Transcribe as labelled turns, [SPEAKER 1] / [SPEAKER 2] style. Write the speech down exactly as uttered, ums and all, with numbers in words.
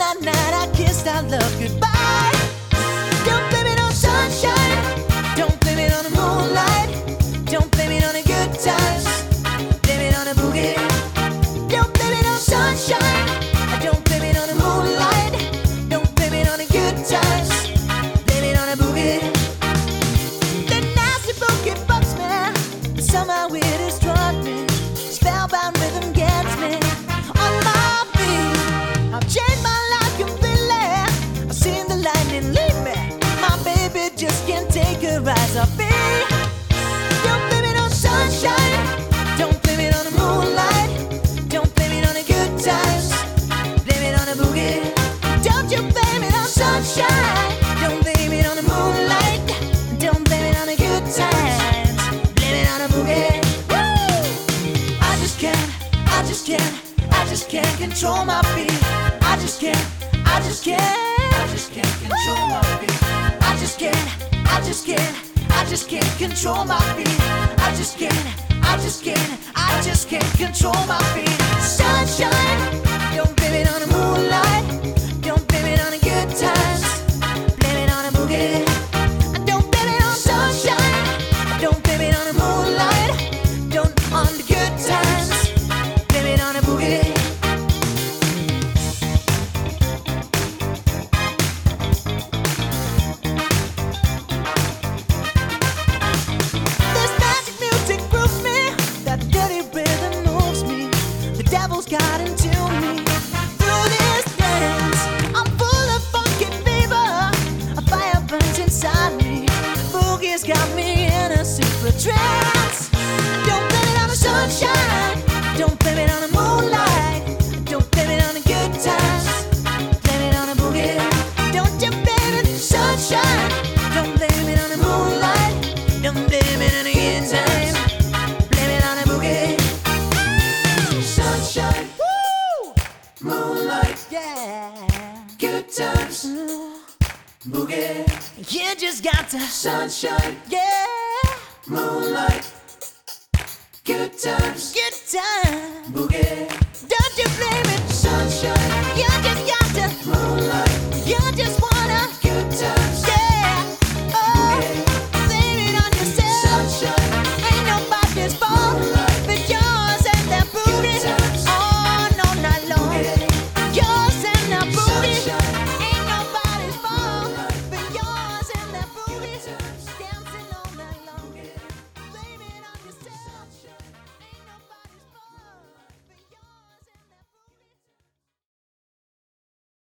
[SPEAKER 1] that night I kissed our love goodbye. Don't blame it on sunshine, don't blame it on the moonlight, don't blame it on the good times, blame it on the boogie. Don't blame it on sunshine, don't blame it on the moonlight, don't blame it on the good times, blame it on the boogie. The nasty boogie bugs me, somehow it has struck me, spellbound rhythm gets me on my feet. I've changed my life completely, I've seen the lightning lead me, my baby just can't take her eyes off me. Don't blame it on sunshine, don't blame it on the moonlight, don't blame it on the good times, blame it on the boogie. Don't you blame it on sunshine, don't blame it on the moonlight, don't blame it on the good times, blame it on the boogie. Woo! I just can't, I just can't, I just can't control my feet. I just can't, I just can't, I just can't control my feet. I just can't, I just can't, I just can't control my feet. I just can't, I just can't, I just can't control my feet. Sunshine, don't blame it on the moonlight, don't blame it on the good times, blame it on the boogie. Don't blame it on sunshine, don't blame it on the moonlight, don't on the good times, blame it on the boogie. This magic music grooves me, that dirty rhythm moves me, the devil's got into me. Through this dance, I'm full of funky fever, a fire burns inside me, boogie's got me in a super trance. Don't blame it on the sunshine, don't blame it on the moonlight, don't blame it on the good times, blame it on the boogie. Don't you blame it on the sunshine, don't blame it on the moonlight, don't blame it on the good times, blame it on the boogie. Sunshine, woo, moonlight, yeah, good times, mm, boogie. You just got to sunshine, yeah, moonlight, good times, good time, boogie. Don't you blame it, sunshine, yeah.